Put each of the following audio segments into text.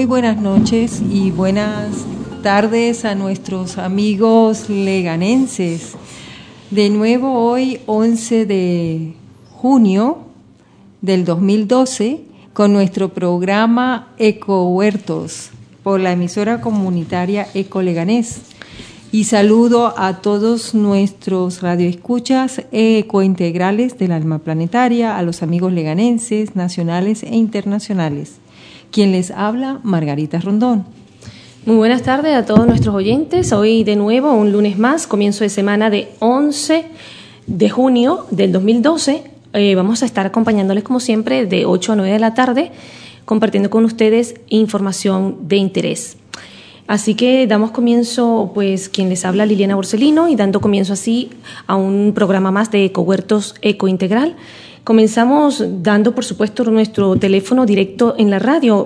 Muy buenas noches y buenas tardes a nuestros amigos leganenses. De nuevo hoy, 11 de junio del 2012, con nuestro programa Ecohuertos por la emisora comunitaria Eco Leganés. Y saludo a todos nuestros radioescuchas ecointegrales del alma planetaria, a los amigos leganenses, nacionales e internacionales. Quien les habla, Margarita Rondón. Muy buenas tardes a todos nuestros oyentes. Hoy de nuevo, un lunes más, comienzo de semana de 11 de junio del 2012. Vamos a estar acompañándoles como siempre de 8 a 9 de la tarde, compartiendo con ustedes información de interés. Así que damos comienzo, pues, quien les habla, Liliana Borsellino, y dando comienzo así a un programa más de Ecohuertos Ecointegral. Comenzamos dando, por supuesto, nuestro teléfono directo en la radio,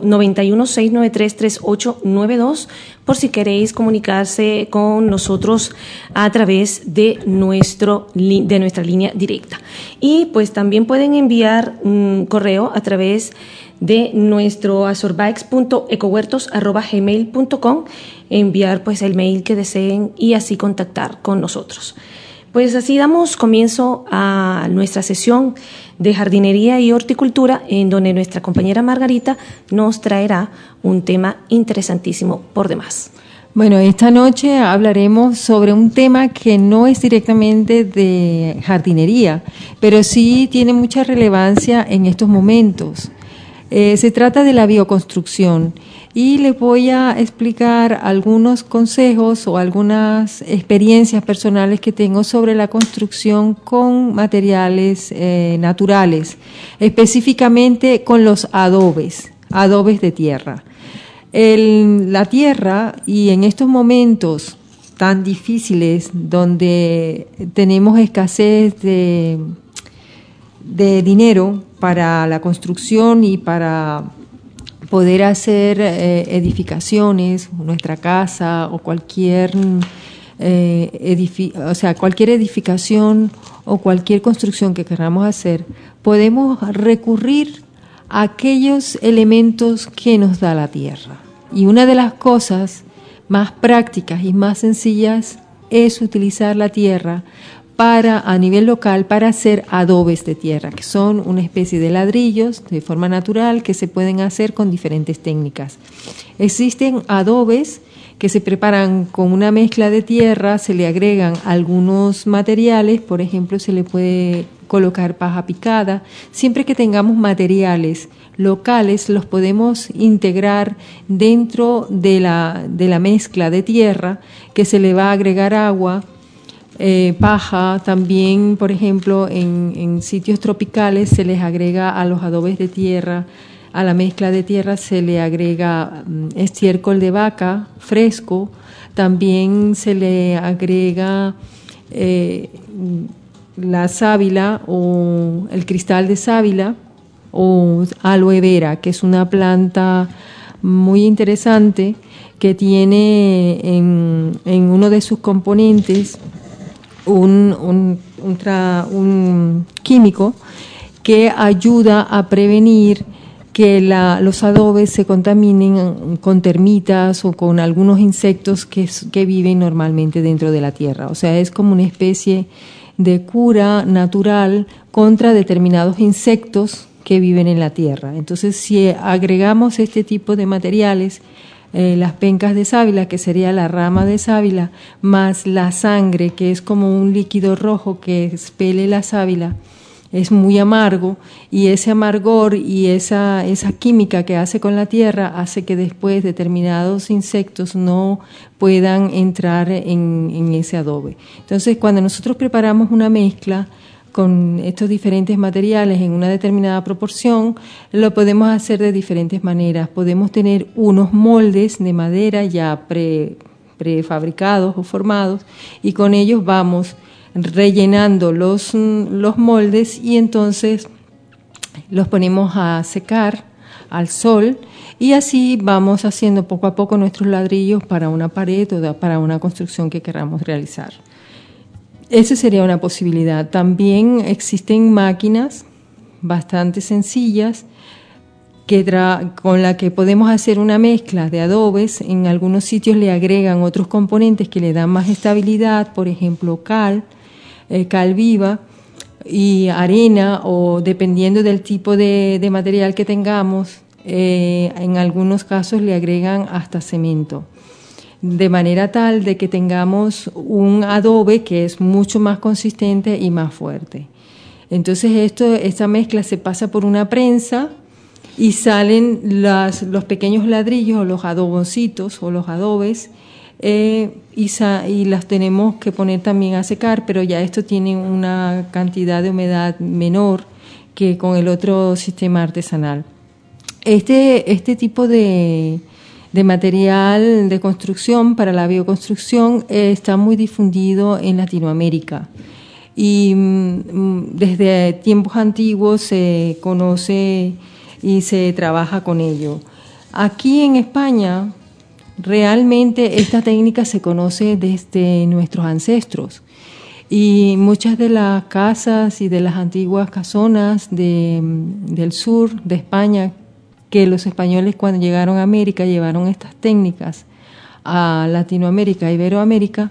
916933892, por si queréis comunicarse con nosotros a través de nuestra línea directa. Y pues también pueden enviar un correo a través de nuestro azorbaex.ecohuertos@gmail.com, enviar pues el mail que deseen y así contactar con nosotros. Pues así damos comienzo a nuestra sesión de jardinería y horticultura, en donde nuestra compañera Margarita nos traerá un tema interesantísimo por demás. Bueno, esta noche hablaremos sobre un tema que no es directamente de jardinería, pero sí tiene mucha relevancia en estos momentos. Se trata de la bioconstrucción y les voy a explicar algunos consejos o algunas experiencias personales que tengo sobre la construcción con materiales naturales, específicamente con los adobes de tierra. La tierra, y en estos momentos tan difíciles donde tenemos escasez de dinero para la construcción y para poder hacer edificaciones, nuestra casa o cualquier cualquier edificación o cualquier construcción que queramos hacer, podemos recurrir a aquellos elementos que nos da la tierra. Y una de las cosas más prácticas y más sencillas es utilizar la tierra a nivel local para hacer adobes de tierra, que son una especie de ladrillos de forma natural que se pueden hacer con diferentes técnicas. Existen adobes que se preparan con una mezcla de tierra, se le agregan algunos materiales, por ejemplo, se le puede colocar paja picada. Siempre que tengamos materiales locales, los podemos integrar dentro de la mezcla de tierra, que se le va a agregar agua, paja. También, por ejemplo, en sitios tropicales se les agrega a los adobes de tierra, a la mezcla de tierra se le agrega estiércol de vaca fresco, también se le agrega la sábila o el cristal de sábila o aloe vera, que es una planta muy interesante que tiene en uno de sus componentes un químico que ayuda a prevenir que los adobes se contaminen con termitas o con algunos insectos que viven normalmente dentro de la tierra. O sea, es como una especie de cura natural contra determinados insectos que viven en la tierra. Entonces, si agregamos este tipo de materiales, las pencas de sábila, que sería la rama de sábila, más la sangre, que es como un líquido rojo que expele la sábila, es muy amargo, y ese amargor y esa química que hace con la tierra hace que después determinados insectos no puedan entrar en ese adobe. Entonces, cuando nosotros preparamos una mezcla con estos diferentes materiales en una determinada proporción, lo podemos hacer de diferentes maneras. Podemos tener unos moldes de madera ya prefabricados o formados, y con ellos vamos rellenando los moldes, y entonces los ponemos a secar al sol, y así vamos haciendo poco a poco nuestros ladrillos para una pared o para una construcción que queramos realizar. Esa sería una posibilidad. También existen máquinas bastante sencillas con la que podemos hacer una mezcla de adobes. En algunos sitios le agregan otros componentes que le dan más estabilidad, por ejemplo cal viva y arena, o dependiendo del tipo de material que tengamos, en algunos casos le agregan hasta cemento, de manera tal de que tengamos un adobe que es mucho más consistente y más fuerte. Entonces esta mezcla se pasa por una prensa y salen los pequeños ladrillos o los adoboncitos o los adobes, y las tenemos que poner también a secar, pero ya esto tiene una cantidad de humedad menor que con el otro sistema artesanal. Este tipo de material de construcción para la bioconstrucción está muy difundido en Latinoamérica, y desde tiempos antiguos se conoce y se trabaja con ello. Aquí en España realmente esta técnica se conoce desde nuestros ancestros, y muchas de las casas y de las antiguas casonas del sur de España, que los españoles cuando llegaron a América llevaron estas técnicas a Latinoamérica, Iberoamérica,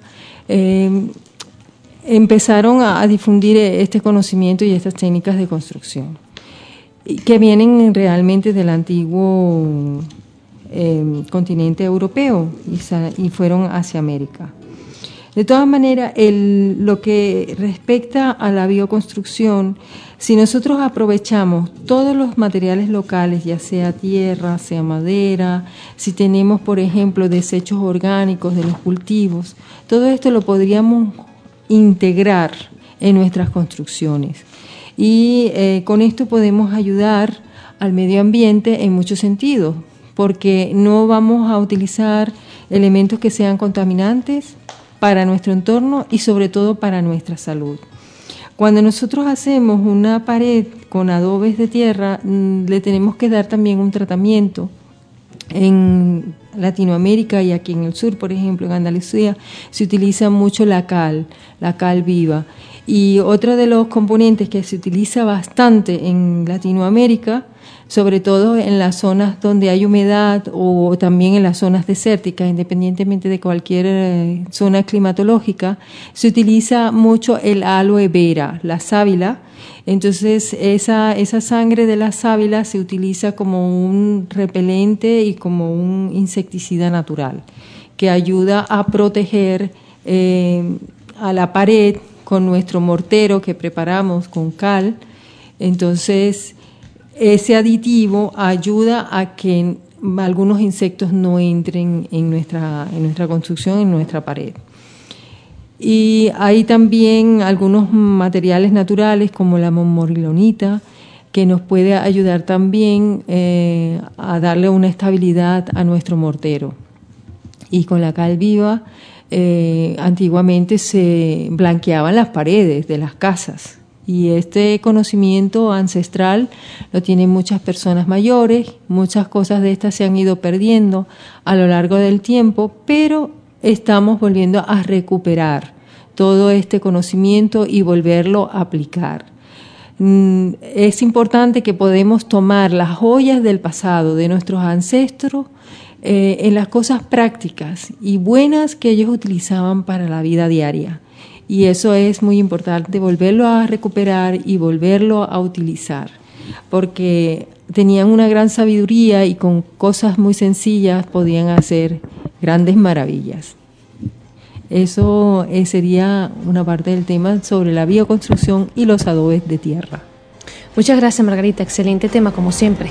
empezaron a difundir este conocimiento y estas técnicas de construcción, que vienen realmente del antiguo continente europeo y fueron hacia América. De todas maneras, lo que respecta a la bioconstrucción, si nosotros aprovechamos todos los materiales locales, ya sea tierra, sea madera, si tenemos, por ejemplo, desechos orgánicos de los cultivos, todo esto lo podríamos integrar en nuestras construcciones. Y con esto podemos ayudar al medio ambiente en muchos sentidos, porque no vamos a utilizar elementos que sean contaminantes para nuestro entorno y sobre todo para nuestra salud. Cuando nosotros hacemos una pared con adobes de tierra, le tenemos que dar también un tratamiento. En Latinoamérica y aquí en el sur, por ejemplo, en Andalucía, se utiliza mucho la cal viva. Y otro de los componentes que se utiliza bastante en Latinoamérica, sobre todo en las zonas donde hay humedad o también en las zonas desérticas, independientemente de cualquier zona climatológica, se utiliza mucho el aloe vera, la sábila. Entonces esa sangre de la sábila se utiliza como un repelente y como un insecticida natural que ayuda a proteger a la pared con nuestro mortero que preparamos con cal. Entonces ese aditivo ayuda a que algunos insectos no entren en nuestra construcción, en nuestra pared. Y hay también algunos materiales naturales como la montmorillonita, que nos puede ayudar también a darle una estabilidad a nuestro mortero. Y con la cal viva, antiguamente se blanqueaban las paredes de las casas. Y este conocimiento ancestral lo tienen muchas personas mayores. Muchas cosas de estas se han ido perdiendo a lo largo del tiempo, pero estamos volviendo a recuperar todo este conocimiento y volverlo a aplicar. Es importante que podemos tomar las joyas del pasado de nuestros ancestros en las cosas prácticas y buenas que ellos utilizaban para la vida diaria. Y eso es muy importante, volverlo a recuperar y volverlo a utilizar, porque tenían una gran sabiduría y con cosas muy sencillas podían hacer grandes maravillas. Eso sería una parte del tema sobre la bioconstrucción y los adobes de tierra. Muchas gracias, Margarita. Excelente tema, como siempre.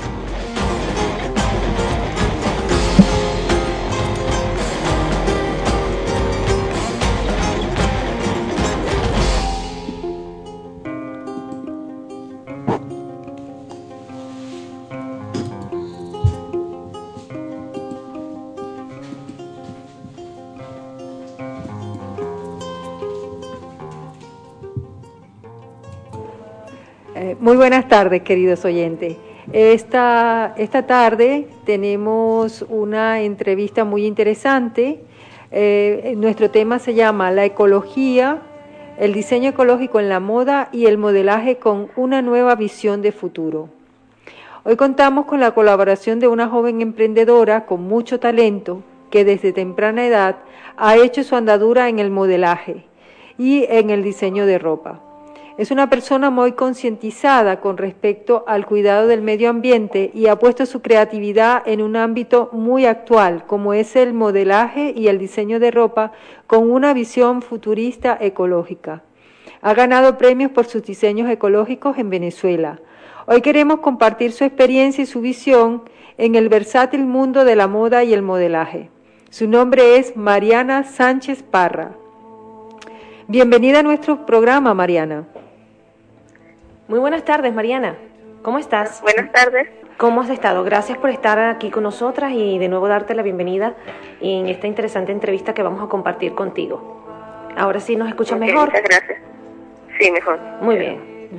Muy buenas tardes, queridos oyentes. Esta tarde tenemos una entrevista muy interesante. Nuestro tema se llama La ecología, el diseño ecológico en la moda y el modelaje con una nueva visión de futuro. Hoy contamos con la colaboración de una joven emprendedora con mucho talento que desde temprana edad ha hecho su andadura en el modelaje y en el diseño de ropa. Es una persona muy concientizada con respecto al cuidado del medio ambiente y ha puesto su creatividad en un ámbito muy actual, como es el modelaje y el diseño de ropa, con una visión futurista ecológica. Ha ganado premios por sus diseños ecológicos en Venezuela. Hoy queremos compartir su experiencia y su visión en el versátil mundo de la moda y el modelaje. Su nombre es Mariana Sánchez Parra. Bienvenida a nuestro programa, Mariana. Muy buenas tardes, Mariana. ¿Cómo estás? Buenas tardes. ¿Cómo has estado? Gracias por estar aquí con nosotras y de nuevo darte la bienvenida en esta interesante entrevista que vamos a compartir contigo. Ahora sí, ¿nos escuchas mejor? Muchas gracias. Sí, mejor. Muy bien.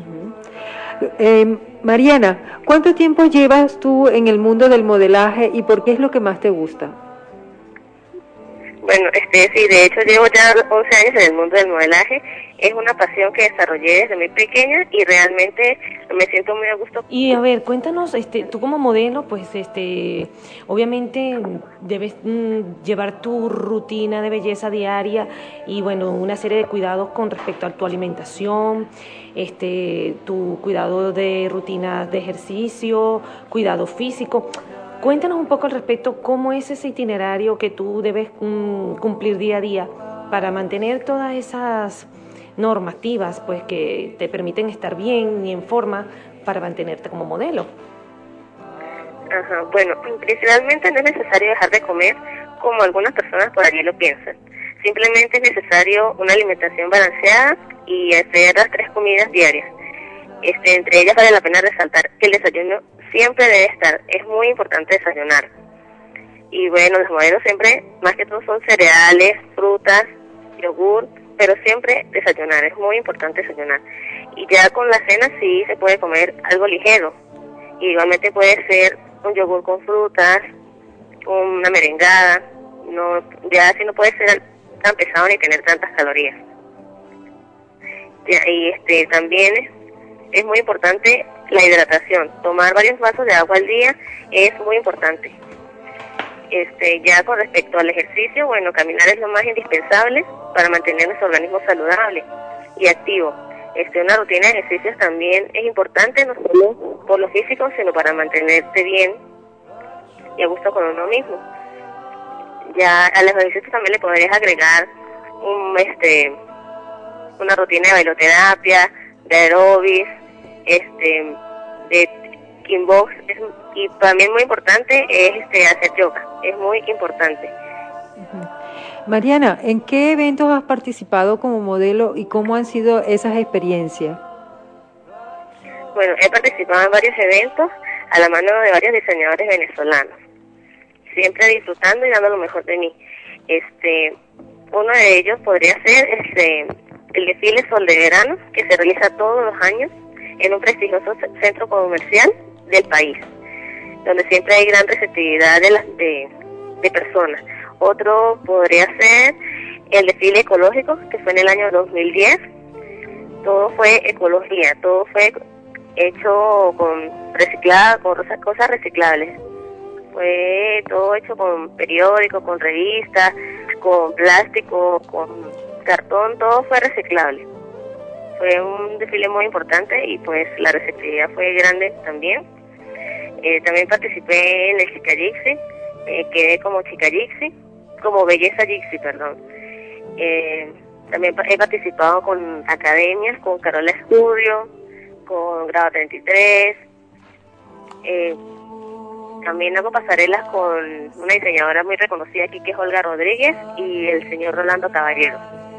Mariana, ¿cuánto tiempo llevas tú en el mundo del modelaje y por qué es lo que más te gusta? Bueno, sí, de hecho llevo ya 11 años en el mundo del modelaje. Es una pasión que desarrollé desde muy pequeña y realmente me siento muy a gusto. Y a ver, cuéntanos, tú como modelo, pues obviamente debes llevar tu rutina de belleza diaria y bueno, una serie de cuidados con respecto a tu alimentación, tu cuidado de rutinas de ejercicio, cuidado físico. Cuéntanos un poco al respecto, cómo es ese itinerario que tú debes cumplir día a día para mantener todas esas normativas pues que te permiten estar bien y en forma para mantenerte como modelo. Ajá, bueno, principalmente no es necesario dejar de comer como algunas personas por allí lo piensan. Simplemente es necesario una alimentación balanceada y hacer las 3 comidas diarias. Entre ellas vale la pena resaltar que el desayuno siempre debe estar, es muy importante desayunar. Y bueno, los modelos siempre, más que todo son cereales, frutas, yogur, pero siempre desayunar, es muy importante desayunar. Y ya con la cena sí se puede comer algo ligero. Y igualmente puede ser un yogur con frutas, una merengada, no, ya así no puede ser tan pesado ni tener tantas calorías. Y también es muy importante la hidratación. Tomar varios vasos de agua al día es muy importante. Ya con respecto al ejercicio, bueno, caminar es lo más indispensable para mantener nuestro organismo saludable y activo. Una rutina de ejercicios también es importante, no solo por lo físico, sino para mantenerte bien y a gusto con uno mismo. Ya a los ejercicios también le podrías agregar una rutina de bailoterapia, de aeróbics, de kickbox, y también muy importante es hacer yoga, es muy importante. Mariana, ¿en qué eventos has participado como modelo y cómo han sido esas experiencias? Bueno, he participado en varios eventos a la mano de varios diseñadores venezolanos, siempre disfrutando y dando lo mejor de mí. Uno de ellos podría ser el desfile Sol de Verano, que se realiza todos los años en un prestigioso centro comercial del país, donde siempre hay gran receptividad de personas. Otro podría ser el desfile ecológico, que fue en el año 2010. Todo fue ecología, todo fue hecho con cosas reciclables. Fue todo hecho con periódicos, con revistas, con plástico, con cartón, todo fue reciclable. Fue un desfile muy importante y pues la receptividad fue grande también. También participé en el Chica Gypsy, quedé como Chica Gypsy, como Belleza Gypsy, perdón. También he participado con academias, con Carola Estudio, con Grado 33. También hago pasarelas con una diseñadora muy reconocida aquí que es Olga Rodríguez y el señor Rolando Caballero.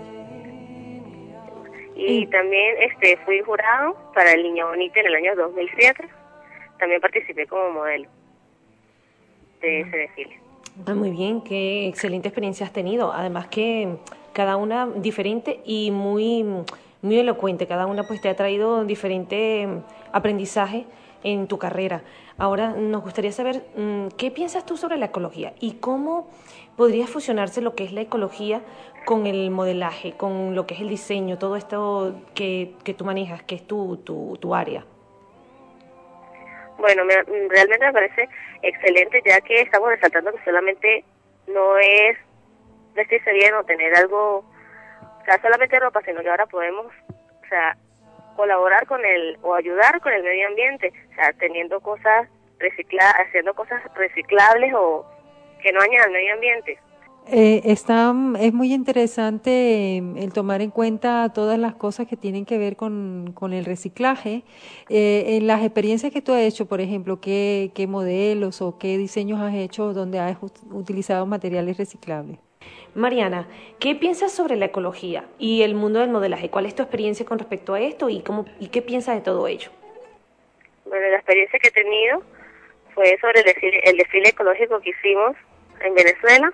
Y también fui jurado para el Niña Bonita en el año 2007. También participé como modelo de ese desfile. Muy bien, qué excelente experiencia has tenido. Además que cada una diferente y muy, muy elocuente. Cada una pues te ha traído diferente aprendizaje en tu carrera. Ahora nos gustaría saber qué piensas tú sobre la ecología y cómo podría fusionarse lo que es la ecología con el modelaje, con lo que es el diseño, todo esto que tú manejas, que es tu área. Bueno, realmente me parece excelente, ya que estamos resaltando que solamente no es vestirse bien o tener algo, o sea, solamente ropa, sino que ahora podemos, o sea, colaborar con o ayudar con el medio ambiente, o sea, teniendo cosas haciendo cosas reciclables o que no dañen al medio ambiente. Es muy interesante el tomar en cuenta todas las cosas que tienen que ver con el reciclaje. En las experiencias que tú has hecho, por ejemplo, ¿qué modelos o qué diseños has hecho donde has utilizado materiales reciclables? Mariana, ¿qué piensas sobre la ecología y el mundo del modelaje? ¿Cuál es tu experiencia con respecto a esto y qué piensas de todo ello? Bueno, la experiencia que he tenido fue sobre el desfile ecológico que hicimos en Venezuela.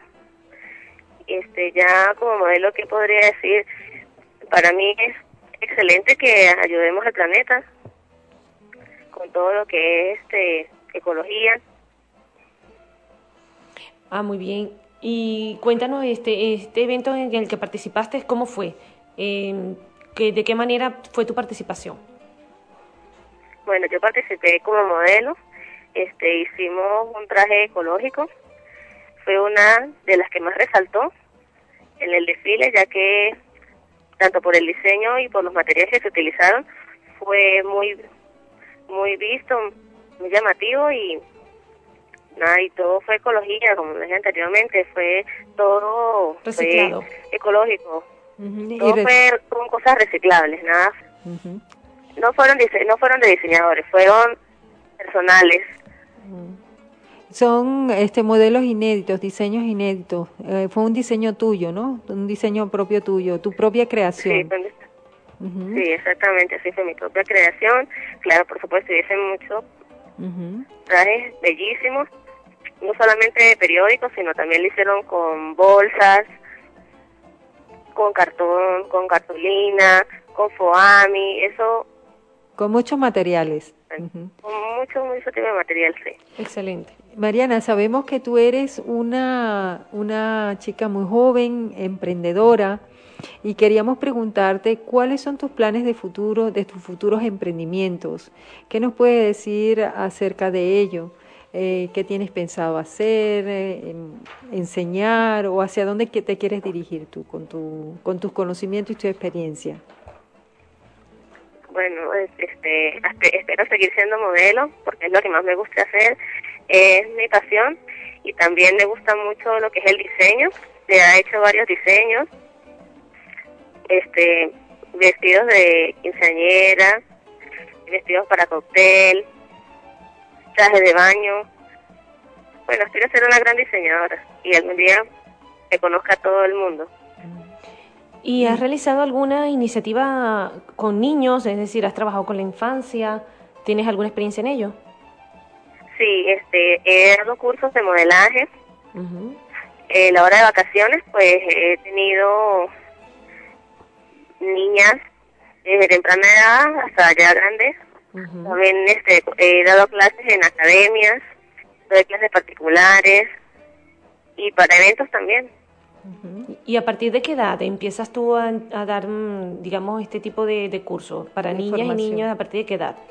Ya como modelo, ¿qué podría decir? Para mí es excelente que ayudemos al planeta con todo lo que es ecología. Muy bien. Y cuéntanos este evento en el que participaste, ¿cómo fue? ¿De qué manera fue tu participación? Bueno, yo participé como modelo. Hicimos un traje ecológico. Fue una de las que más resaltó en el desfile, ya que tanto por el diseño y por los materiales que se utilizaron fue muy visto, muy llamativo y todo fue ecología, como dije anteriormente, fue todo reciclado, fue ecológico. Uh-huh. Todo fue con cosas reciclables, nada. Uh-huh. No fueron de diseñadores, fueron personales. Son modelos inéditos, diseños inéditos. Fue un diseño tuyo, ¿no? Un diseño propio tuyo, tu propia creación. Sí, sí, exactamente, así fue mi propia creación. Claro, por supuesto, hice muchos trajes bellísimos, no solamente de periódicos, sino también lo hicieron con bolsas, con cartón, con cartulina, con foami, eso. Con muchos materiales. Con mucho tipo de material, sí. Excelente. Mariana, sabemos que tú eres una chica muy joven, emprendedora, y queríamos preguntarte cuáles son tus planes de futuro, de tus futuros emprendimientos. ¿Qué nos puedes decir acerca de ello? ¿Qué tienes pensado hacer, enseñar o hacia dónde te quieres dirigir tú con tus conocimientos y tu experiencia? Bueno, espero seguir siendo modelo porque es lo que más me gusta hacer, es mi pasión y también me gusta mucho lo que es el diseño. Ya he hecho varios diseños, vestidos de quinceañera, vestidos para cóctel, trajes de baño. Bueno, aspiro a ser una gran diseñadora y algún día que conozca a todo el mundo. ¿Y has realizado alguna iniciativa con niños? Es decir, ¿has trabajado con la infancia? ¿Tienes alguna experiencia en ello? Sí, he dado cursos de modelaje. La hora de vacaciones, pues he tenido niñas desde temprana edad hasta ya grandes. También he dado clases en academias, doy clases particulares y para eventos también. ¿Y a partir de qué edad empiezas tú a dar, digamos, este tipo de cursos para niñas y niños? ¿A partir de qué edad?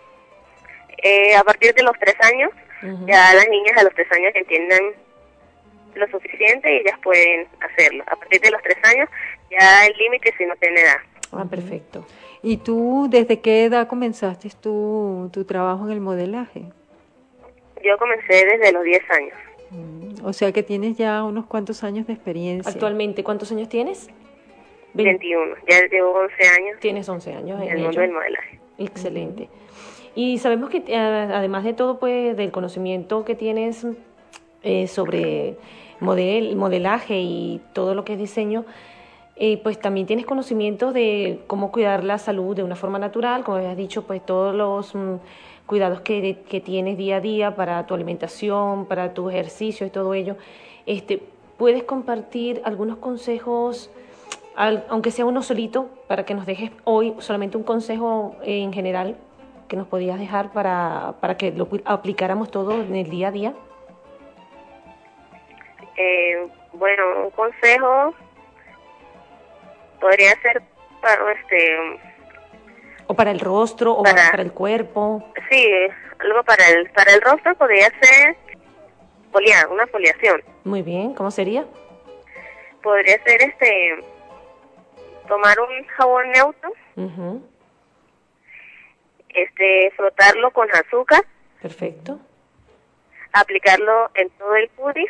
A partir de los 3 años, ya las niñas a los 3 años entiendan lo suficiente y ellas pueden hacerlo. A partir de los 3 años, ya el límite si no tiene edad. Perfecto. ¿Y tú desde qué edad comenzaste tu trabajo en el modelaje? Yo comencé desde los 10 años. O sea que tienes ya unos cuantos años de experiencia. ¿Actualmente cuántos años tienes? 21. Ya llevo 11 años. Tienes 11 años en el mundo del modelaje. Excelente. Y sabemos que además de todo, pues, del conocimiento que tienes sobre modelaje y todo lo que es diseño, pues también tienes conocimiento de cómo cuidar la salud de una forma natural, como habías dicho, pues todos los cuidados que tienes día a día para tu alimentación, para tu ejercicio y todo ello. ¿Puedes compartir algunos consejos, aunque sea uno solito, para que nos dejes hoy solamente un consejo en general que nos podías dejar para que lo aplicáramos todo en el día a día? Bueno, un consejo podría ser para ¿O para el rostro o para el cuerpo? Sí, algo para el rostro podría ser una foliación. Muy bien, ¿cómo sería? Podría ser tomar un jabón neutro, frotarlo con azúcar. Perfecto. Aplicarlo en todo el cutis,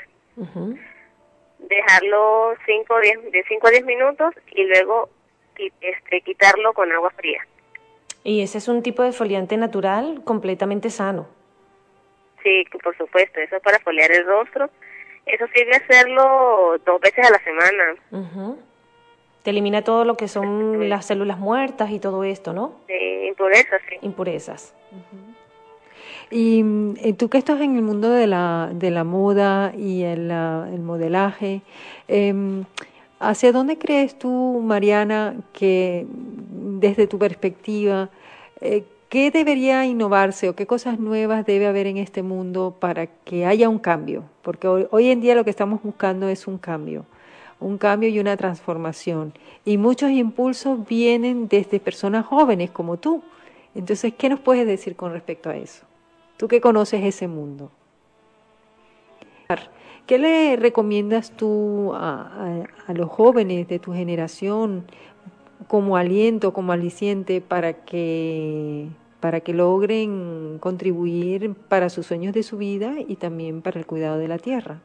dejarlo de 5 a 10 minutos y luego quitarlo con agua fría. ¿Y ese es un tipo de foliante natural completamente sano? Sí, por supuesto, eso es para foliar el rostro. Eso sirve hacerlo 2 veces a la semana. Te elimina todo lo que son las células muertas y todo esto, ¿no? Impurezas, sí. Impurezas. Y tú que estás en el mundo de la moda y el modelaje, ¿hacia dónde crees tú, Mariana, que desde tu perspectiva, qué debería innovarse o qué cosas nuevas debe haber en este mundo para que haya un cambio? Porque hoy en día lo que estamos buscando es un cambio y una transformación. Y muchos impulsos vienen desde personas jóvenes como tú. Entonces, ¿qué nos puedes decir con respecto a eso? Tú que conoces ese mundo. ¿Qué le recomiendas tú a los jóvenes de tu generación como aliento, como aliciente para que logren contribuir para sus sueños de su vida y también para el cuidado de la tierra?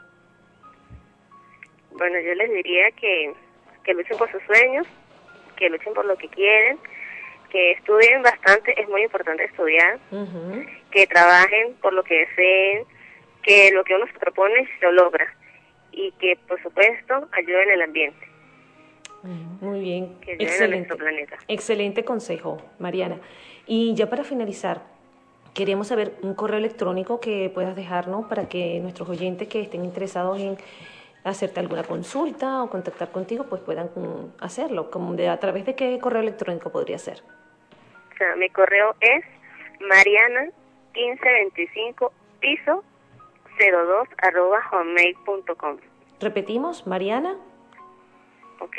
Bueno, yo les diría que luchen por sus sueños, que luchen por lo que quieren, que estudien bastante, es muy importante estudiar, que trabajen por lo que deseen, que lo que uno se propone lo logra y que, por supuesto, ayuden al ambiente. Muy bien, que ayuden a nuestro planeta. Excelente consejo, Mariana. Y ya para finalizar, queremos saber un correo electrónico que puedas dejarnos para que nuestros oyentes que estén interesados en hacerte alguna consulta o contactar contigo, pues puedan hacerlo. ¿A través de qué correo electrónico podría ser? O sea, mi correo es mariana1525piso02@hotmail.com. Repetimos, Mariana. Ok,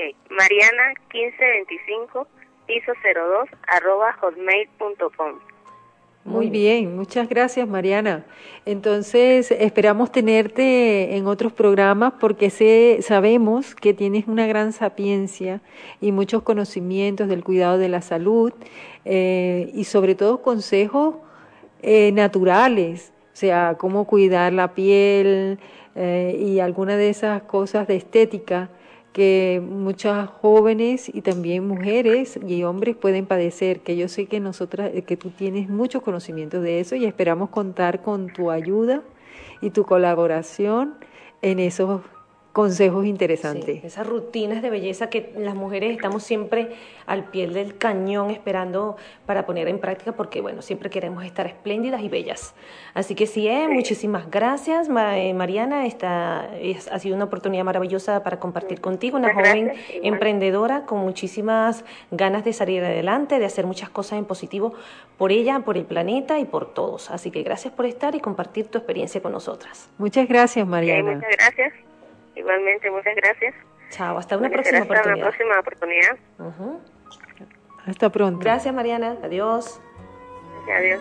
mariana1525piso02@hotmail.com. Muy bien, muchas gracias, Mariana. Entonces, esperamos tenerte en otros programas porque sabemos que tienes una gran sapiencia y muchos conocimientos del cuidado de la salud y sobre todo consejos naturales, o sea, cómo cuidar la piel y alguna de esas cosas de estética que muchas jóvenes y también mujeres y hombres pueden padecer, que yo sé que que tú tienes mucho conocimiento de eso y esperamos contar con tu ayuda y tu colaboración en esos consejos interesantes. Sí, esas rutinas de belleza que las mujeres estamos siempre al pie del cañón esperando para poner en práctica porque, bueno, siempre queremos estar espléndidas y bellas. Así que sí, muchísimas gracias, Mariana. Ha sido una oportunidad maravillosa para compartir contigo, una joven emprendedora con muchísimas ganas de salir adelante, de hacer muchas cosas en positivo por ella, por el planeta y por todos. Así que gracias por estar y compartir tu experiencia con nosotras. Muchas gracias, Mariana. Muchas gracias. Igualmente, muchas gracias. Chao, hasta una próxima oportunidad. Hasta una próxima oportunidad. Hasta pronto. Gracias, Mariana. Adiós. Adiós.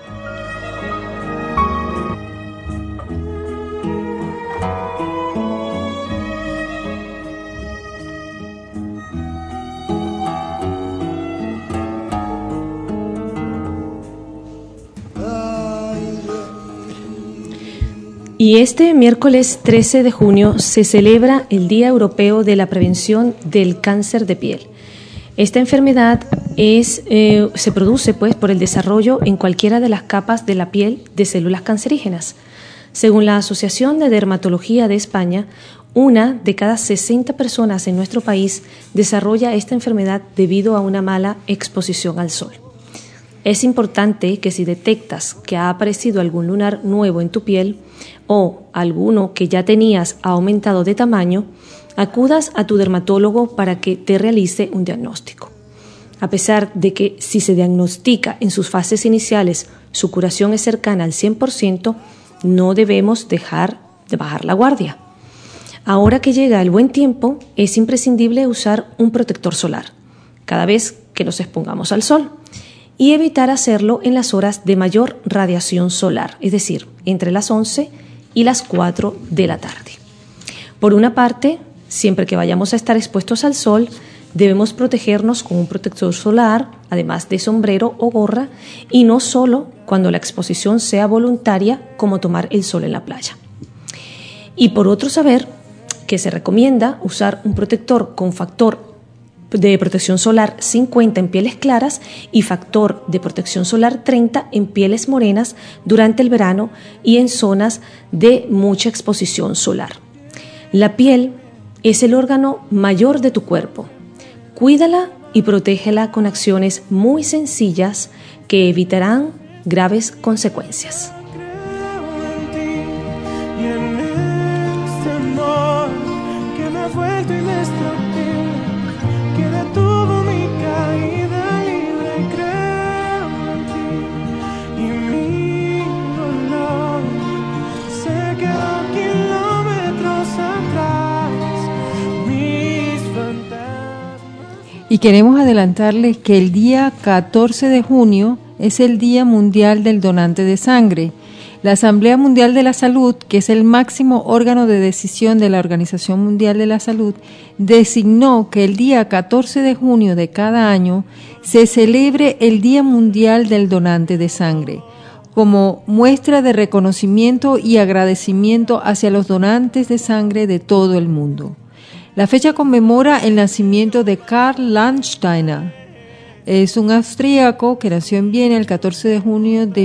Y este miércoles 13 de junio se celebra el Día Europeo de la Prevención del Cáncer de Piel. Esta enfermedad se produce por el desarrollo en cualquiera de las capas de la piel de células cancerígenas. Según la Asociación de Dermatología de España, 1 de cada 60 personas en nuestro país desarrolla esta enfermedad debido a una mala exposición al sol. Es importante que si detectas que ha aparecido algún lunar nuevo en tu piel o alguno que ya tenías ha aumentado de tamaño, acudas a tu dermatólogo para que te realice un diagnóstico. A pesar de que si se diagnostica en sus fases iniciales su curación es cercana al 100%, no debemos dejar de bajar la guardia. Ahora que llega el buen tiempo, es imprescindible usar un protector solar. Cada vez que nos expongamos al sol y evitar hacerlo en las horas de mayor radiación solar, es decir, entre las 11 y las 4 de la tarde. Por una parte, siempre que vayamos a estar expuestos al sol, debemos protegernos con un protector solar, además de sombrero o gorra, y no solo cuando la exposición sea voluntaria, como tomar el sol en la playa. Y por otro, saber que se recomienda usar un protector con factor de protección solar 50 en pieles claras y factor de protección solar 30 en pieles morenas durante el verano y en zonas de mucha exposición solar. La piel es el órgano mayor de tu cuerpo. Cuídala y protégela con acciones muy sencillas que evitarán graves consecuencias. Y queremos adelantarles que el día 14 de junio es el Día Mundial del Donante de Sangre. La Asamblea Mundial de la Salud, que es el máximo órgano de decisión de la Organización Mundial de la Salud, designó que el día 14 de junio de cada año se celebre el Día Mundial del Donante de Sangre, como muestra de reconocimiento y agradecimiento hacia los donantes de sangre de todo el mundo. La fecha conmemora el nacimiento de Karl Landsteiner. Es un austríaco que nació en Viena el 14 de junio de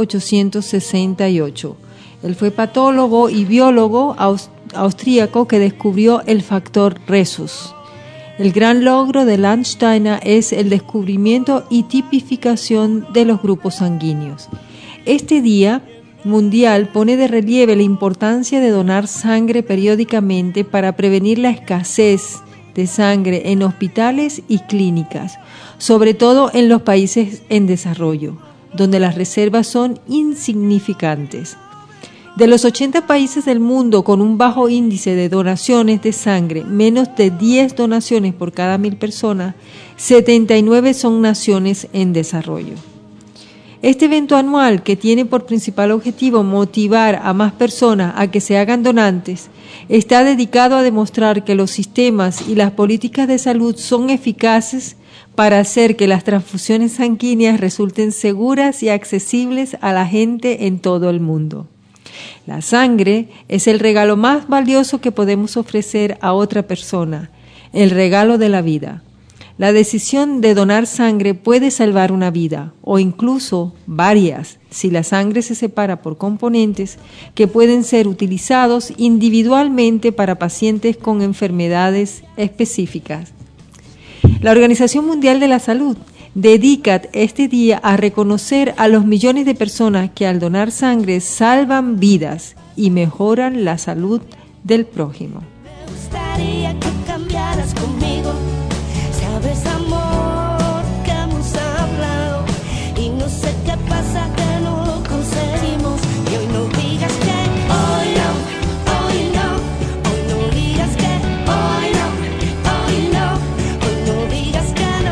1868. Él fue patólogo y biólogo austríaco que descubrió el factor Rhesus. El gran logro de Landsteiner es el descubrimiento y tipificación de los grupos sanguíneos. Este día mundial pone de relieve la importancia de donar sangre periódicamente para prevenir la escasez de sangre en hospitales y clínicas, sobre todo en los países en desarrollo, donde las reservas son insignificantes. De los 80 países del mundo con un bajo índice de donaciones de sangre, menos de 10 donaciones por cada 1.000 personas, 79 son naciones en desarrollo. Este evento anual, que tiene por principal objetivo motivar a más personas a que se hagan donantes, está dedicado a demostrar que los sistemas y las políticas de salud son eficaces para hacer que las transfusiones sanguíneas resulten seguras y accesibles a la gente en todo el mundo. La sangre es el regalo más valioso que podemos ofrecer a otra persona, el regalo de la vida. La decisión de donar sangre puede salvar una vida, o incluso varias, si la sangre se separa por componentes que pueden ser utilizados individualmente para pacientes con enfermedades específicas. La Organización Mundial de la Salud dedica este día a reconocer a los millones de personas que al donar sangre salvan vidas y mejoran la salud del prójimo. Me gustaría que cambiaras conmigo. Sabes, amor, que hemos hablado y no sé qué pasa que no lo conseguimos. Y hoy no digas que hoy no, hoy no, hoy no digas que hoy no, hoy no, hoy no digas que no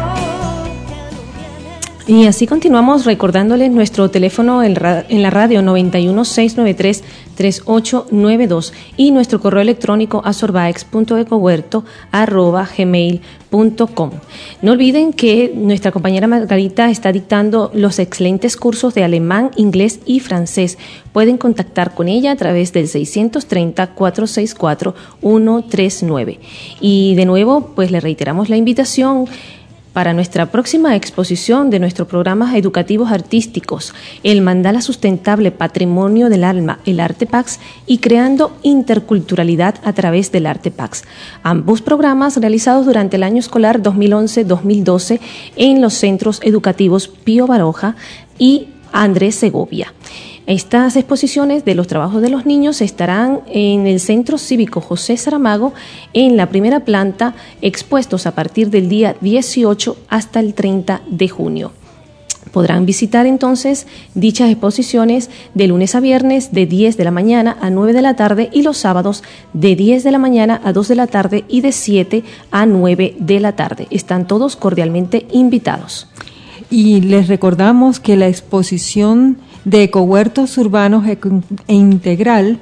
viene. Y así continuamos recordándoles nuestro teléfono en la radio 916933892 y nuestro correo electrónico azorbaex.ecohuerto@gmail.com. No olviden que nuestra compañera Margarita está dictando los excelentes cursos de alemán, inglés y francés. Pueden contactar con ella a través del 630-464-139. Y de nuevo, pues le reiteramos la invitación para nuestra próxima exposición de nuestros programas educativos artísticos, el Mandala Sustentable Patrimonio del Alma, el Artepax, y Creando Interculturalidad a través del Artepax. Ambos programas realizados durante el año escolar 2011-2012 en los centros educativos Pío Baroja y Andrés Segovia. Estas exposiciones de los trabajos de los niños estarán en el Centro Cívico José Saramago, en la primera planta, expuestos a partir del día 18 hasta el 30 de junio. Podrán visitar entonces dichas exposiciones de lunes a viernes de 10 de la mañana a 9 de la tarde y los sábados de 10 de la mañana a 2 de la tarde y de 7 a 9 de la tarde. Están todos cordialmente invitados. Y les recordamos que la exposición de ecohuertos urbanos e integral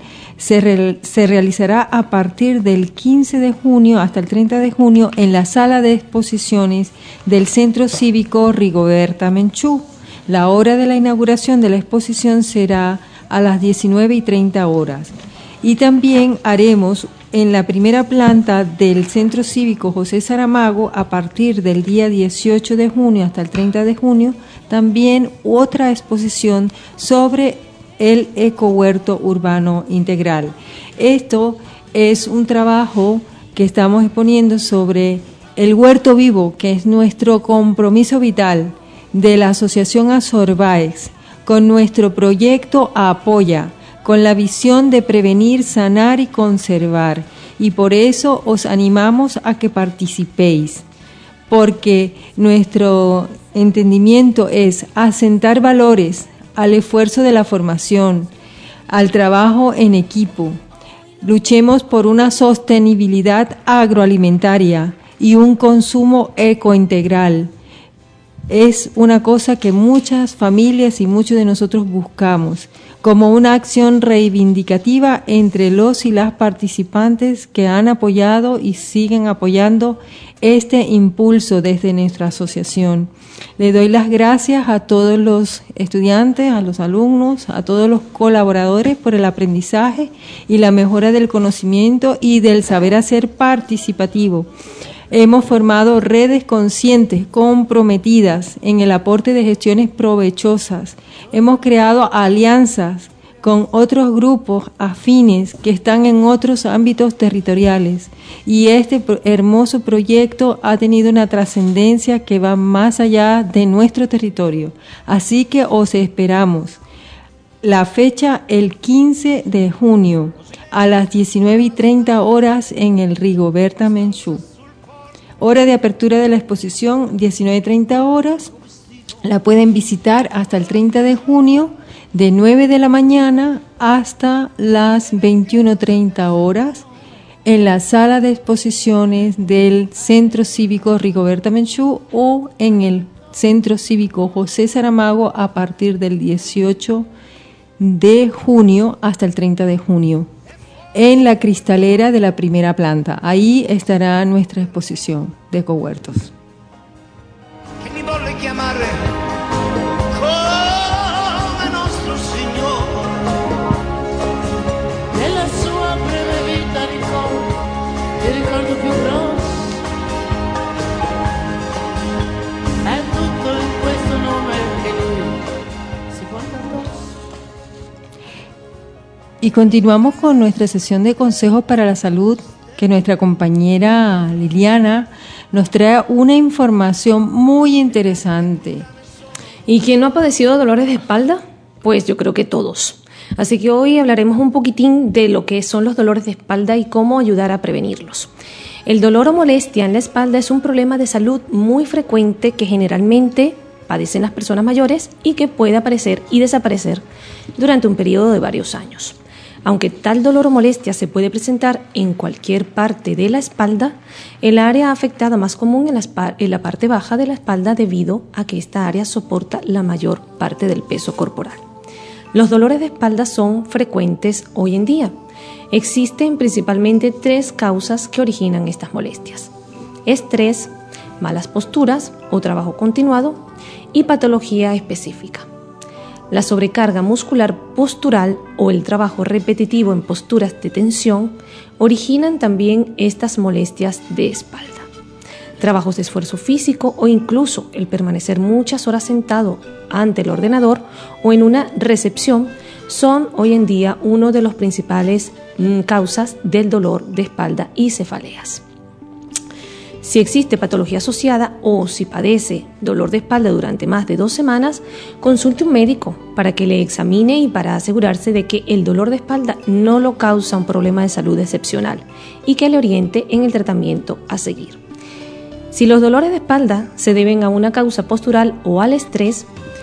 se realizará a partir del 15 de junio hasta el 30 de junio en la sala de exposiciones del Centro Cívico Rigoberta Menchú. La hora de la inauguración de la exposición será a las 19:30 horas. Y también haremos en la primera planta del Centro Cívico José Saramago, a partir del día 18 de junio hasta el 30 de junio, también otra exposición sobre el ecohuerto urbano integral. Esto es un trabajo que estamos exponiendo sobre el huerto vivo, que es nuestro compromiso vital de la Asociación Azorbaex, con nuestro proyecto Apoya, con la visión de prevenir, sanar y conservar. Y por eso os animamos a que participéis, porque nuestro entendimiento es asentar valores al esfuerzo de la formación, al trabajo en equipo. Luchemos por una sostenibilidad agroalimentaria y un consumo ecointegral. Es una cosa que muchas familias y muchos de nosotros buscamos como una acción reivindicativa entre los y las participantes que han apoyado y siguen apoyando este impulso desde nuestra asociación. Le doy las gracias a todos los estudiantes, a los alumnos, a todos los colaboradores por el aprendizaje y la mejora del conocimiento y del saber hacer participativo. Hemos formado redes conscientes, comprometidas en el aporte de gestiones provechosas. Hemos creado alianzas con otros grupos afines que están en otros ámbitos territoriales. Y este hermoso proyecto ha tenido una trascendencia que va más allá de nuestro territorio. Así que os esperamos. La fecha el 15 de junio a las 19:30 horas en el Rigoberta Menchú. Hora de apertura de la exposición, 19:30 horas. La pueden visitar hasta el 30 de junio, de 9 de la mañana hasta las 21:30 horas, en la sala de exposiciones del Centro Cívico Rigoberta Menchú o en el Centro Cívico José Saramago a partir del 18 de junio hasta el 30 de junio. En la cristalera de la primera planta. Ahí estará nuestra exposición de ecohuertos. Che mi volle chiamare come nostro Signore, nella sua breve vita il ricordo più grosso è tutto in questo nome che lui si porta addosso. Y continuamos con nuestra sesión de consejos para la salud, que nuestra compañera Liliana nos trae una información muy interesante. ¿Y quién no ha padecido dolores de espalda? Pues yo creo que todos. Así que hoy hablaremos un poquitín de lo que son los dolores de espalda y cómo ayudar a prevenirlos. El dolor o molestia en la espalda es un problema de salud muy frecuente que generalmente padecen las personas mayores y que puede aparecer y desaparecer durante un periodo de varios años. Aunque tal dolor o molestia se puede presentar en cualquier parte de la espalda, el área afectada más común en la parte baja de la espalda debido a que esta área soporta la mayor parte del peso corporal. Los dolores de espalda son frecuentes hoy en día. Existen principalmente 3 causas que originan estas molestias: estrés, malas posturas o trabajo continuado y patología específica. La sobrecarga muscular postural o el trabajo repetitivo en posturas de tensión originan también estas molestias de espalda. Trabajos de esfuerzo físico o incluso el permanecer muchas horas sentado ante el ordenador o en una recepción son hoy en día uno de los principales causas del dolor de espalda y cefaleas. Si existe patología asociada o si padece dolor de espalda durante más de 2 semanas, consulte un médico para que le examine y para asegurarse de que el dolor de espalda no lo causa un problema de salud excepcional y que le oriente en el tratamiento a seguir. Si los dolores de espalda se deben a una causa postural o al estrés,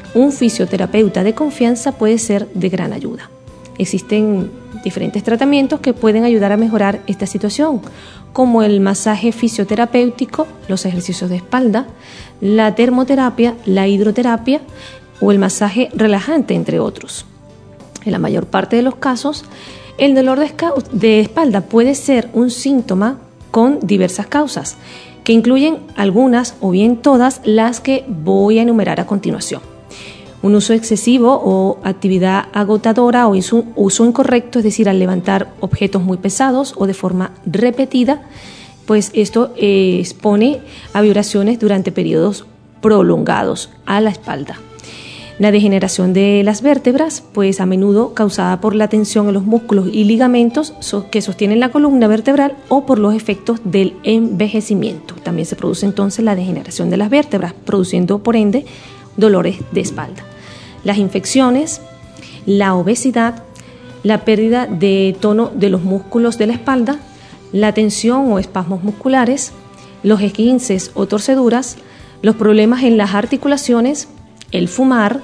un fisioterapeuta de confianza puede ser de gran ayuda. Existen diferentes tratamientos que pueden ayudar a mejorar esta situación, como el masaje fisioterapéutico, los ejercicios de espalda, la termoterapia, la hidroterapia o el masaje relajante, entre otros. En la mayor parte de los casos, el dolor de espalda puede ser un síntoma con diversas causas, que incluyen algunas o bien todas las que voy a enumerar a continuación. Un uso excesivo o actividad agotadora o uso incorrecto, es decir, al levantar objetos muy pesados o de forma repetida, pues esto expone a vibraciones durante periodos prolongados a la espalda. La degeneración de las vértebras, pues a menudo causada por la tensión en los músculos y ligamentos que sostienen la columna vertebral o por los efectos del envejecimiento. También se produce entonces la degeneración de las vértebras, produciendo por ende dolores de espalda. Las infecciones, la obesidad, la pérdida de tono de los músculos de la espalda, la tensión o espasmos musculares, los esguinces o torceduras, los problemas en las articulaciones, el fumar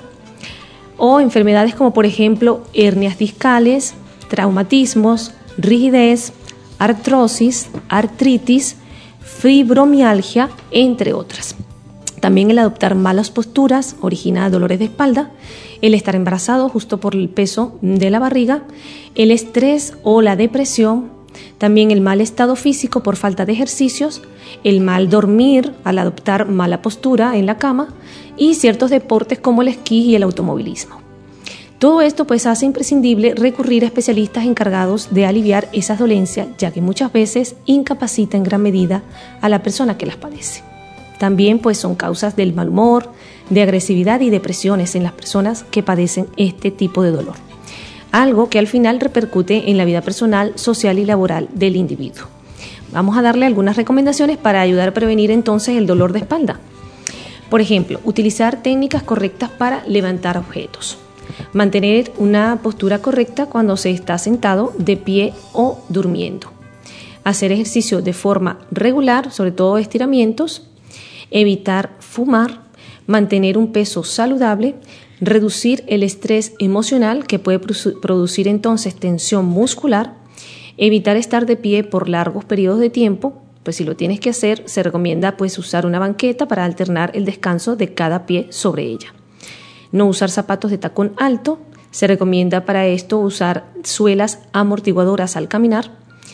o enfermedades como por ejemplo hernias discales, traumatismos, rigidez, artrosis, artritis, fibromialgia, entre otras. También el adoptar malas posturas origina dolores de espalda, el estar embarazado justo por el peso de la barriga, el estrés o la depresión, también el mal estado físico por falta de ejercicios, el mal dormir al adoptar mala postura en la cama y ciertos deportes como el esquí y el automovilismo. Todo esto pues hace imprescindible recurrir a especialistas encargados de aliviar esas dolencias, ya que muchas veces incapacita en gran medida a la persona que las padece. También pues son causas del mal humor, de agresividad y depresiones en las personas que padecen este tipo de dolor, algo que al final repercute en la vida personal, social y laboral del individuo. Vamos a darle algunas recomendaciones para ayudar a prevenir entonces el dolor de espalda. Por ejemplo, utilizar técnicas correctas para levantar objetos. Mantener una postura correcta cuando se está sentado, de pie o durmiendo. Hacer ejercicio de forma regular, sobre todo estiramientos. Evitar fumar. Mantener un peso saludable. Reducir el estrés emocional que puede producir entonces tensión muscular. Evitar estar de pie por largos periodos de tiempo. Pues si lo tienes que hacer, se recomienda pues usar una banqueta para alternar el descanso de cada pie sobre ella. No usar zapatos de tacón alto, se recomienda para esto usar suelas amortiguadoras al caminar.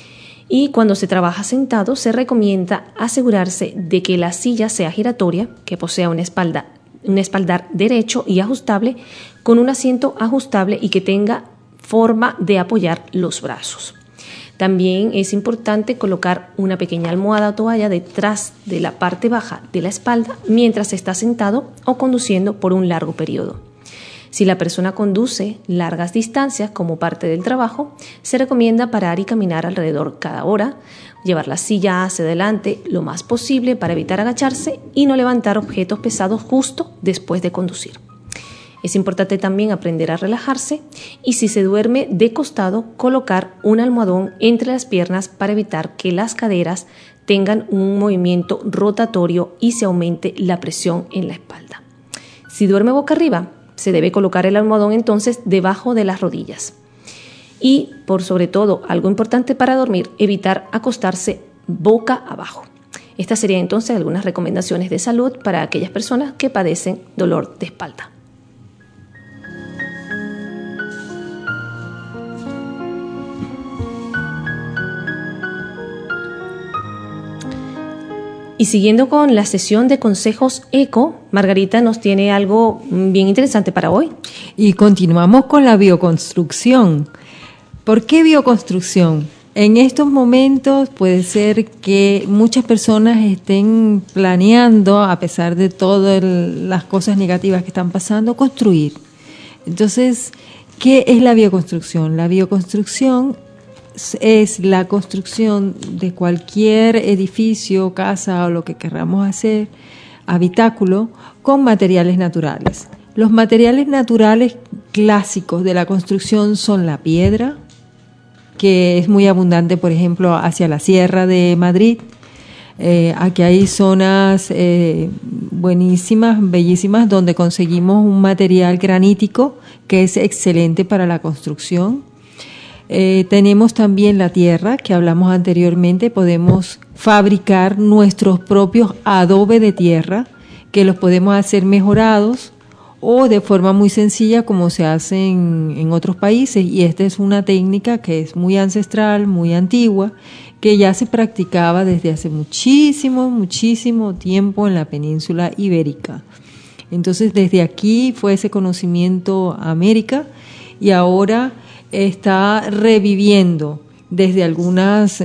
Y cuando se trabaja sentado, se recomienda asegurarse de que la silla sea giratoria, que posea un espaldar derecho y ajustable, con un asiento ajustable y que tenga forma de apoyar los brazos. También es importante colocar una pequeña almohada o toalla detrás de la parte baja de la espalda mientras se está sentado o conduciendo por un largo periodo. Si la persona conduce largas distancias como parte del trabajo, se recomienda parar y caminar alrededor cada hora, llevar la silla hacia adelante lo más posible para evitar agacharse y no levantar objetos pesados justo después de conducir. Es importante también aprender a relajarse y si se duerme de costado, colocar un almohadón entre las piernas para evitar que las caderas tengan un movimiento rotatorio y se aumente la presión en la espalda. Si duerme boca arriba, se debe colocar el almohadón entonces debajo de las rodillas. Y por sobre todo, algo importante para dormir, evitar acostarse boca abajo. Estas serían entonces algunas recomendaciones de salud para aquellas personas que padecen dolor de espalda. Y siguiendo con la sesión de consejos eco, Margarita nos tiene algo bien interesante para hoy. Y continuamos con la bioconstrucción. ¿Por qué bioconstrucción? En estos momentos puede ser que muchas personas estén planeando, a pesar de todas las cosas negativas que están pasando, construir. Entonces, ¿qué es la bioconstrucción? La bioconstrucción es la construcción de cualquier edificio, casa o lo que queramos hacer, habitáculo, con materiales naturales. Los materiales naturales clásicos de la construcción son la piedra, que es muy abundante, por ejemplo, hacia la Sierra de Madrid, Aquí hay zonas buenísimas, bellísimas, donde conseguimos un material granítico que es excelente para la construcción. Tenemos también la tierra, que hablamos anteriormente. Podemos fabricar nuestros propios adobe de tierra, que los podemos hacer mejorados o de forma muy sencilla como se hace en otros países. Y esta es una técnica que es muy ancestral, muy antigua, que ya se practicaba desde hace muchísimo tiempo en la península ibérica. Entonces, desde aquí fue ese conocimiento a América y ahora está reviviendo desde algunas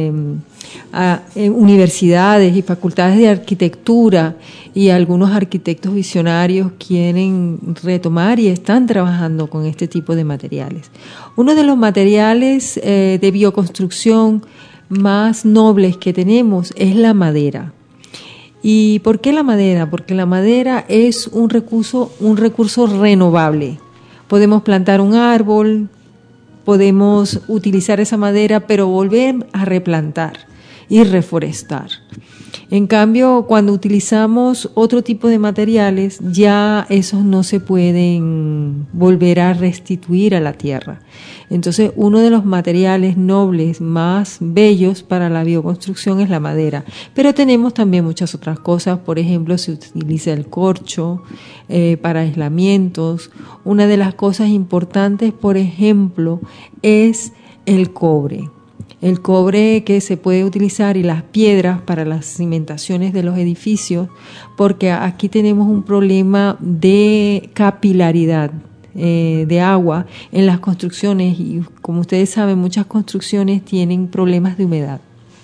universidades y facultades de arquitectura, y algunos arquitectos visionarios quieren retomar y están trabajando con este tipo de materiales. Uno de los materiales de bioconstrucción más nobles que tenemos es la madera. ¿Y por qué la madera? Porque la madera es un recurso renovable. Podemos plantar un árbol, podemos utilizar esa madera, pero volver a replantar y reforestar. En cambio, cuando utilizamos otro tipo de materiales, ya esos no se pueden volver a restituir a la tierra. Entonces, uno de los materiales nobles más bellos para la bioconstrucción es la madera. Pero tenemos también muchas otras cosas. Por ejemplo, se utiliza el corcho para aislamientos. Una de las cosas importantes, por ejemplo, es el cobre. El cobre que se puede utilizar y las piedras para las cimentaciones de los edificios, porque aquí tenemos un problema de capilaridad de agua en las construcciones, y como ustedes saben, muchas construcciones tienen problemas de humedad.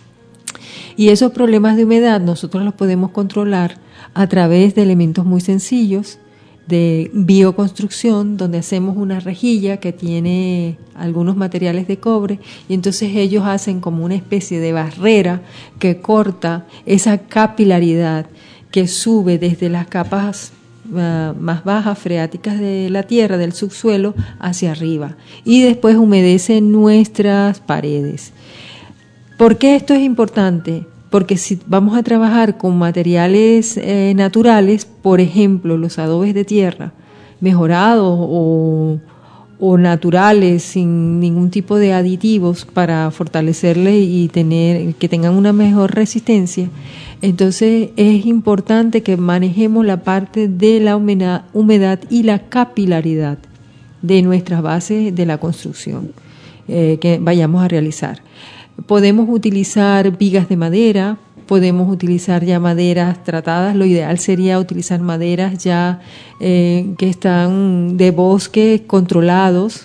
Y esos problemas de humedad nosotros los podemos controlar a través de elementos muy sencillos de bioconstrucción, donde hacemos una rejilla que tiene algunos materiales de cobre, y entonces ellos hacen como una especie de barrera que corta esa capilaridad que sube desde las capas más bajas, freáticas de la tierra, del subsuelo, hacia arriba, y después humedece nuestras paredes. ¿Por qué esto es importante? Porque si vamos a trabajar con materiales naturales, por ejemplo, los adobes de tierra mejorados o naturales, sin ningún tipo de aditivos para fortalecerles y que tengan una mejor resistencia, entonces es importante que manejemos la parte de la humedad y la capilaridad de nuestras bases de la construcción que vayamos a realizar. Podemos utilizar vigas de madera, podemos utilizar ya maderas tratadas. Lo ideal sería utilizar maderas ya que están de bosques controlados,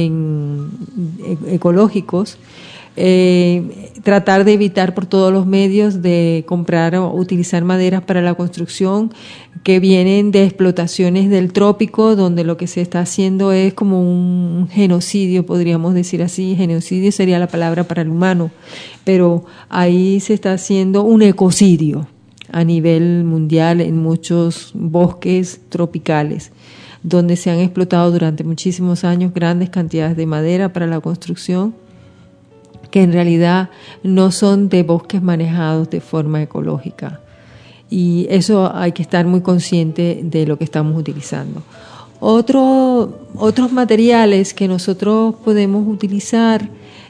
ecológicos. Tratar de evitar por todos los medios de comprar o utilizar maderas para la construcción que vienen de explotaciones del trópico, donde lo que se está haciendo es como un genocidio, podríamos decir así. Genocidio sería la palabra para el humano, pero ahí se está haciendo un ecocidio a nivel mundial en muchos bosques tropicales, donde se han explotado durante muchísimos años grandes cantidades de madera para la construcción, que en realidad no son de bosques manejados de forma ecológica. Y eso hay que estar muy consciente de lo que estamos utilizando. Otros materiales que nosotros podemos utilizar,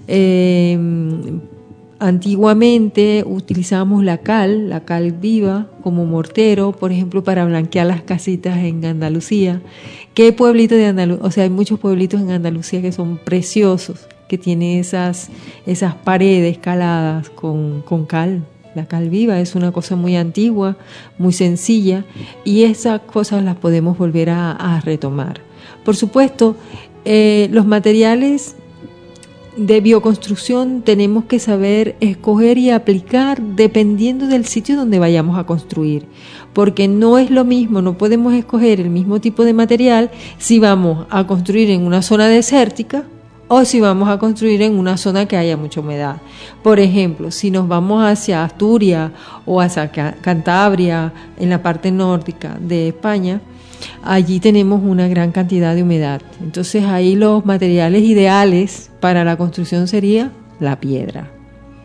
antiguamente utilizábamos la cal viva como mortero, por ejemplo, para blanquear las casitas en Andalucía. ¿Qué pueblito de Andalucía? O sea, hay muchos pueblitos en Andalucía que son preciosos, que tienen esas paredes caladas con cal. La cal viva es una cosa muy antigua, muy sencilla, y esas cosas las podemos volver a retomar. Por supuesto, los materiales de bioconstrucción tenemos que saber escoger y aplicar dependiendo del sitio donde vayamos a construir, porque no es lo mismo, no podemos escoger el mismo tipo de material si vamos a construir en una zona desértica o si vamos a construir en una zona que haya mucha humedad. Por ejemplo, si nos vamos hacia Asturias o hacia Cantabria, en la parte nórdica de España, allí tenemos una gran cantidad de humedad. Entonces ahí los materiales ideales para la construcción sería la piedra.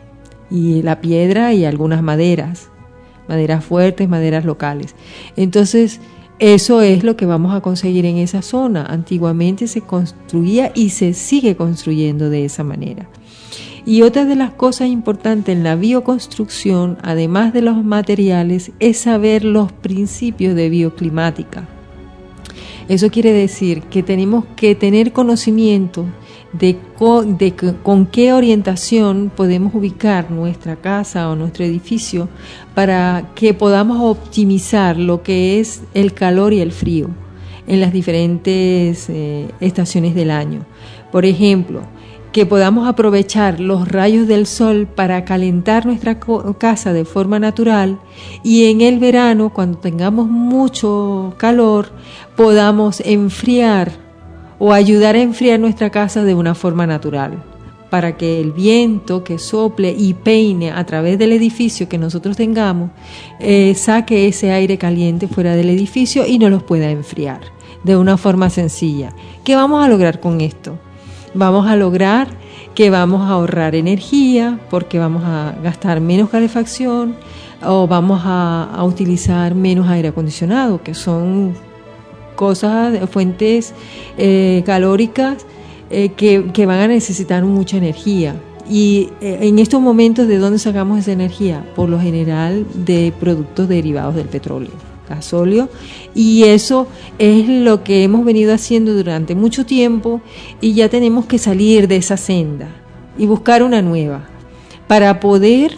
y la piedra y algunas maderas fuertes, maderas locales. Entonces, eso es lo que vamos a conseguir en esa zona. Antiguamente se construía y se sigue construyendo de esa manera. Y otra de las cosas importantes en la bioconstrucción, además de los materiales, es saber los principios de bioclimática. Eso quiere decir que tenemos que tener conocimiento de con qué orientación podemos ubicar nuestra casa o nuestro edificio para que podamos optimizar lo que es el calor y el frío en las diferentes estaciones del año. Por ejemplo, que podamos aprovechar los rayos del sol para calentar nuestra casa de forma natural, y en el verano, cuando tengamos mucho calor, podamos enfriar o ayudar a enfriar nuestra casa de una forma natural, para que el viento que sople y peine a través del edificio que nosotros tengamos, saque ese aire caliente fuera del edificio y nos los pueda enfriar de una forma sencilla. ¿Qué vamos a lograr con esto? Vamos a lograr que vamos a ahorrar energía porque vamos a gastar menos calefacción, o vamos a utilizar menos aire acondicionado, que son fuentes calóricas que van a necesitar mucha energía. Y en estos momentos, ¿de dónde sacamos esa energía? Por lo general de productos derivados del petróleo, gasóleo, y eso es lo que hemos venido haciendo durante mucho tiempo, y ya tenemos que salir de esa senda y buscar una nueva para poder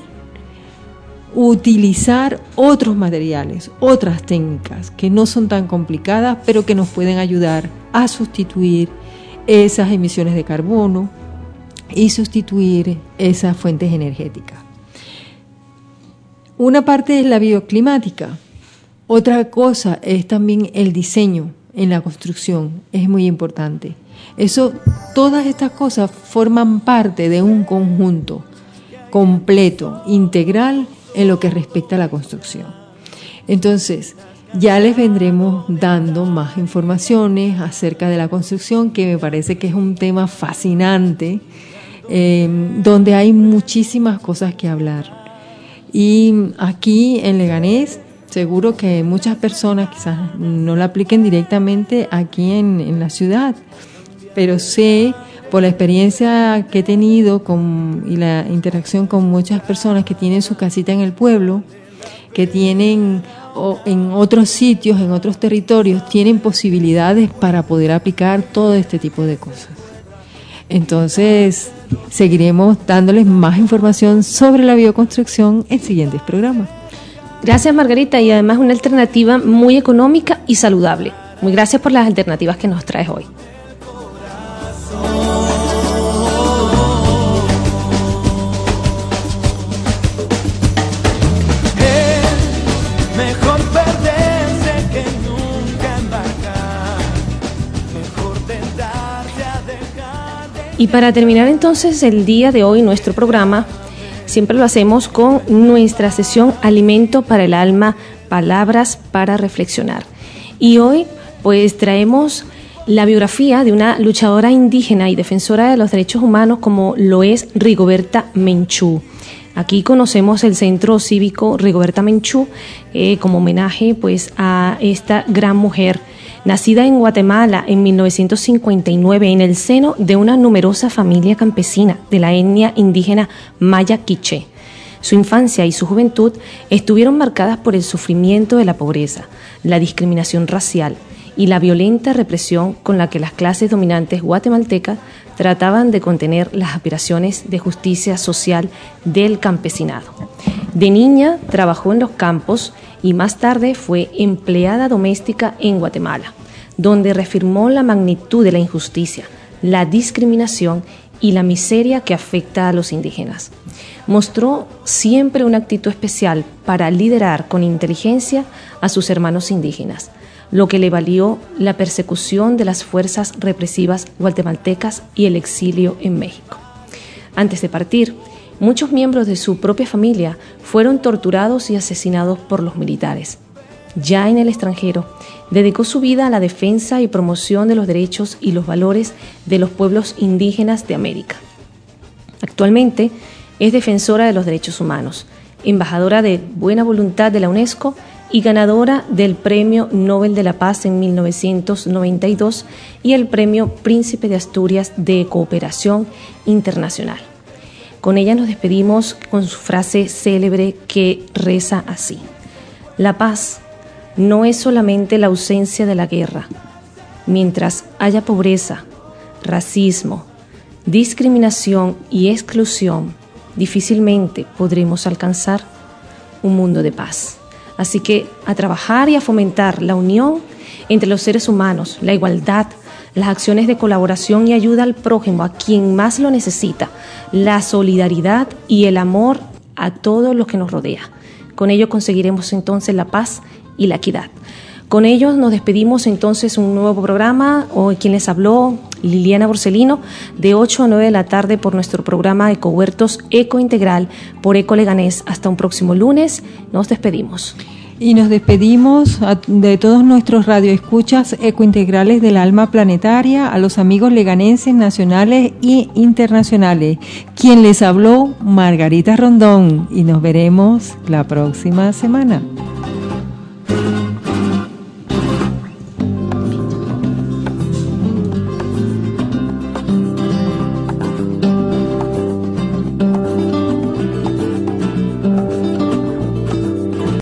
utilizar otros materiales, otras técnicas que no son tan complicadas, pero que nos pueden ayudar a sustituir esas emisiones de carbono y sustituir esas fuentes energéticas. Una parte es la bioclimática. Otra cosa es también el diseño en la construcción, es muy importante. Todas estas cosas forman parte de un conjunto completo, integral, en lo que respecta a la construcción. Entonces, ya les vendremos dando más informaciones acerca de la construcción, que me parece que es un tema fascinante, donde hay muchísimas cosas que hablar. Y aquí en Leganés, seguro que muchas personas quizás no la apliquen directamente aquí en la ciudad, pero sé, por la experiencia que he tenido y la interacción con muchas personas que tienen su casita en el pueblo, que tienen en otros sitios, en otros territorios, tienen posibilidades para poder aplicar todo este tipo de cosas. Entonces, seguiremos dándoles más información sobre la bioconstrucción en siguientes programas. Gracias, Margarita, y además una alternativa muy económica y saludable. Muy gracias por las alternativas que nos traes hoy. Y para terminar entonces el día de hoy nuestro programa, siempre lo hacemos con nuestra sesión Alimento para el Alma, Palabras para Reflexionar. Y hoy pues traemos la biografía de una luchadora indígena y defensora de los derechos humanos como lo es Rigoberta Menchú. Aquí conocemos el Centro Cívico Rigoberta Menchú como homenaje pues a esta gran mujer. Nacida en Guatemala en 1959 en el seno de una numerosa familia campesina de la etnia indígena maya quiché. Su infancia y su juventud estuvieron marcadas por el sufrimiento de la pobreza, la discriminación racial y la violenta represión con la que las clases dominantes guatemaltecas trataban de contener las aspiraciones de justicia social del campesinado. De niña trabajó en los campos y más tarde fue empleada doméstica en Guatemala, donde reafirmó la magnitud de la injusticia, la discriminación y la miseria que afecta a los indígenas. Mostró siempre una actitud especial para liderar con inteligencia a sus hermanos indígenas, lo que le valió la persecución de las fuerzas represivas guatemaltecas y el exilio en México. Antes de partir, muchos miembros de su propia familia fueron torturados y asesinados por los militares. Ya en el extranjero, dedicó su vida a la defensa y promoción de los derechos y los valores de los pueblos indígenas de América. Actualmente, Es defensora de los derechos humanos, embajadora de buena voluntad de la UNESCO y ganadora del Premio Nobel de la Paz en 1992 y el Premio Príncipe de Asturias de Cooperación Internacional. Con ella nos despedimos con su frase célebre que reza así: la paz no es solamente la ausencia de la guerra. Mientras haya pobreza, racismo, discriminación y exclusión, difícilmente podremos alcanzar un mundo de paz. Así que a trabajar y a fomentar la unión entre los seres humanos, la igualdad, las acciones de colaboración y ayuda al prójimo, a quien más lo necesita, la solidaridad y el amor a todos los que nos rodea. Con ello conseguiremos entonces la paz y la equidad. Con ellos nos despedimos entonces un nuevo programa. Hoy quien les habló, Liliana Borsellino, de 8 a 9 de la tarde por nuestro programa Ecohuertos Eco Integral por Eco Leganés. Hasta un próximo lunes. Nos despedimos. Y nos despedimos de todos nuestros radioescuchas ecointegrales del alma planetaria, a los amigos leganenses, nacionales e internacionales. Quien les habló, Margarita Rondón, y nos veremos la próxima semana.